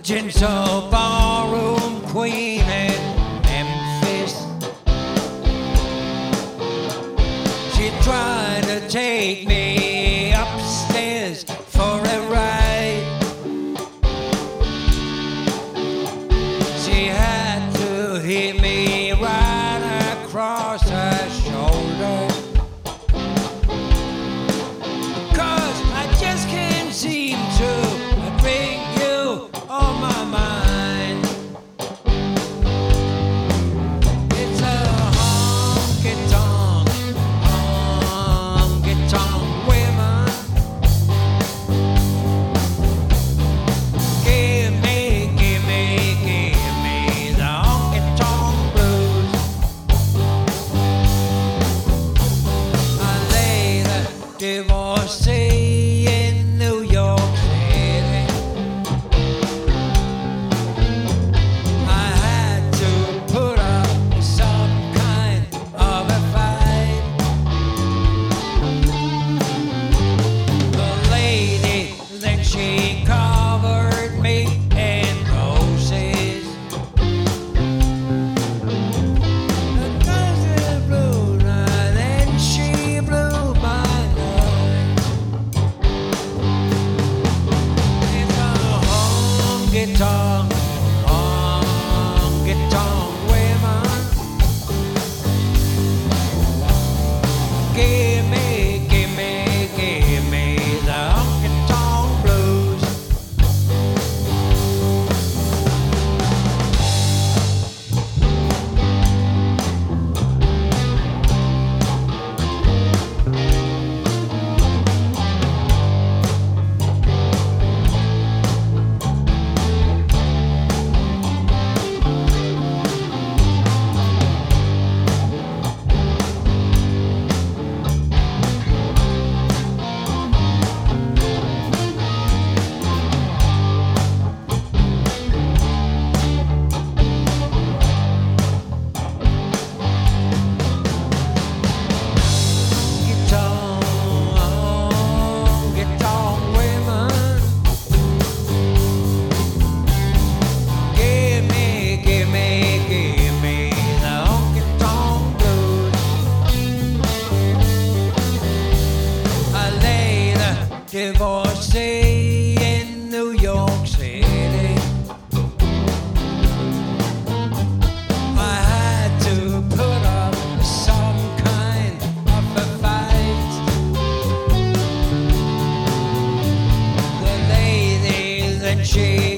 gentle ballroom queen in Memphis. She tried to take me upstairs for a ride. She had to hit me right across her shoulder. 'Cause I just can't seem to bring you on my mind. It's a honky-tonk women. Give me the honky-tonk blues. I lay the divorcee in New York City. I had to put up some kind of a fight. The lady, then she covered me in roses. The roses blew, then she blew my nose. It's a honky-tonk women. Give me the honky-tonk blues. Honky-tonk women. Give me the honky-tonk blues. I lay the divorcee in New York City. I had to put up some kind of a fight. The lady, then she